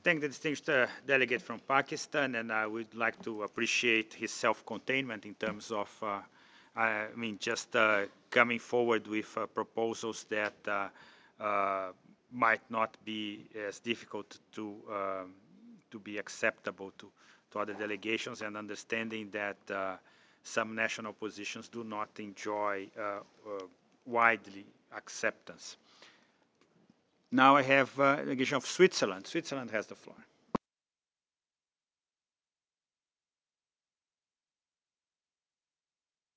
Thank the distinguished delegate from Pakistan, and I would like to appreciate his self-containment in terms of, just coming forward with proposals that might not be as difficult to be acceptable to other delegations, and understanding that some national positions do not enjoy widely acceptance. Now I have delegation of Switzerland. Switzerland has the floor.